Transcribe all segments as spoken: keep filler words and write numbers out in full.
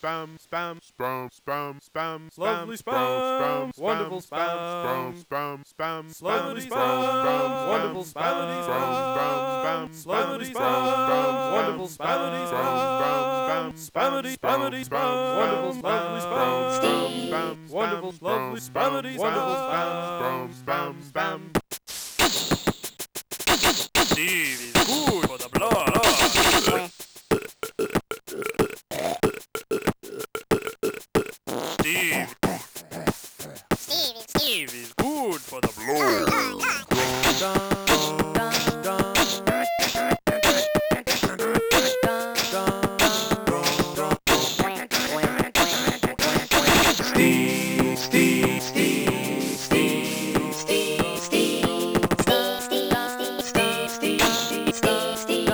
spam, spam, spam, spam, spam, Lovely spam, spam, wonderful spam, spam, spam, spam, Slowly spam, spam, wonderful spam, spam, spam, Slowly spam, spam, wonderful spam, spam, Spammity, spammity, spam, wonderful, lovely spam, spam, wonderful, lovely spammity, wonderful spam, spam, spam. Steve is good for the blood. Steve. Steve. Steve is good for the blood. Steve, Steve, Steve, Steve, Steve, Steve, Steve, Steve, Steve, Steve, Steve, Steve.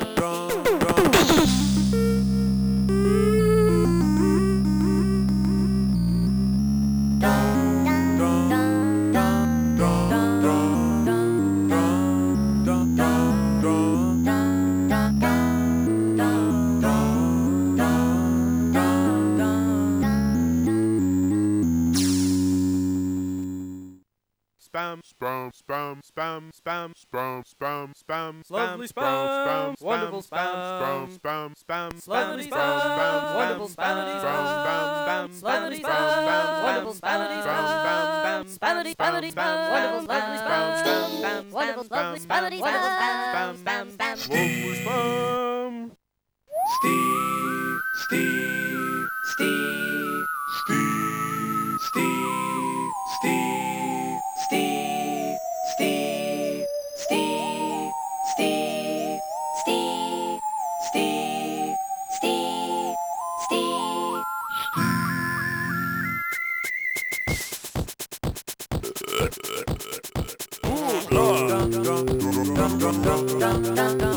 Spam, spam, spam, spam, spam, spam, spam, spam, Lovely spam, wonderful spam, spam, spam, Slowly spam, wonderful spammity spam, Slowly spam, wonderful spammity spam, Spammity, spammity spam, wonderful, lovely spam, wonderful, lovely spammity spam, spam, spam, Lovely spam. Steve, Steve, Steve, Steve, Steve, Steve, Steve, Steve, Steve, Steve, Steve, Steve, Steve, Steve. Ooh, blood.